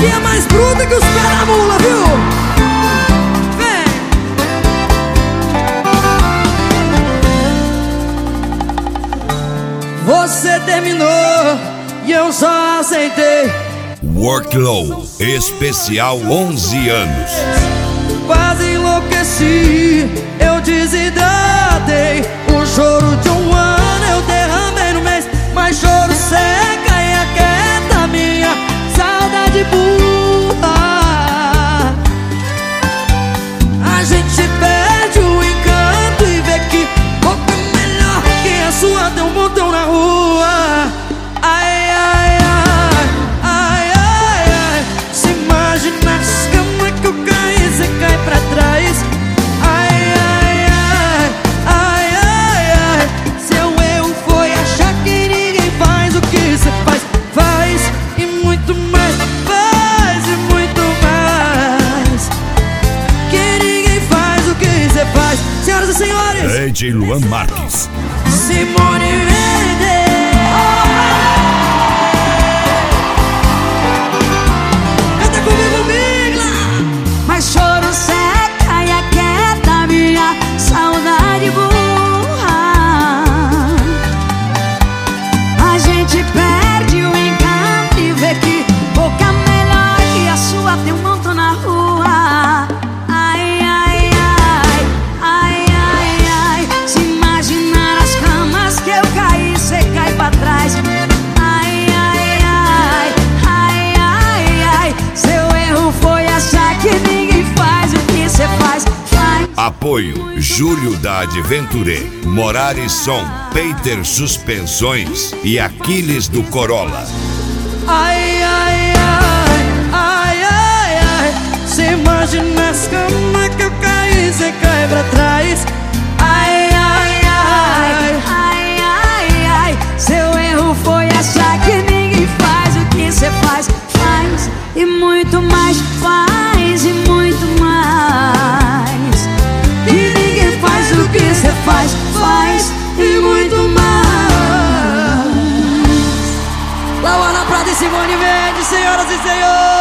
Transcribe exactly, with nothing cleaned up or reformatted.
aqui é mais bruta que os pés da mula, viu? Vem! Você terminou e eu só aceitei. Workload especial onze anos. Quase enlouqueci, eu desidratei. O choro de um ano eu derramei no mês. Mas choro seca e aquieta minha saudade burra. A gente perde o encanto e vê que boca melhor que a sua tem um montão na rua. Ai, ai, ai, ai, ai, ai. Se imagina as camas que eu caí, você cai pra trás. Ai, ai, ai, ai, ai, ai. Seu erro foi achar que ninguém faz o que você faz. Faz e muito mais, faz e muito mais. Que ninguém faz o que você faz. Senhoras e senhores, D J Luan Marques. Simone Mendes. Canta comigo, Migla. Mas choro seca e aquieta minha saudade burra. A gente perde o encanto e vê que boca melhor que a sua tem um montão na rua. Ai, ai, ai, ai, ai, ai. Se imaginar as camas que eu caí, cê cai pra trás. Ai, ai, ai, ai, ai, ai. Seu erro foi achar que ninguém faz o que cê faz. Faz. Apoio Júlio da Adventure, Morares Som, Peter Suspensões e Aquiles do Corolla. Ai, ai, ai, ai, ai, ai. Se imagina as camas que eu caí, cê cai pra trás. Ai, ai, ai, Ai, ai, ai. Seu erro foi achar que ninguém faz o que cê faz. Faz e muito mais. Faz e muito mais. E ninguém faz o que cê faz. Faz e muito mais. Lauana Prata e Simone Mendes, senhoras e senhores.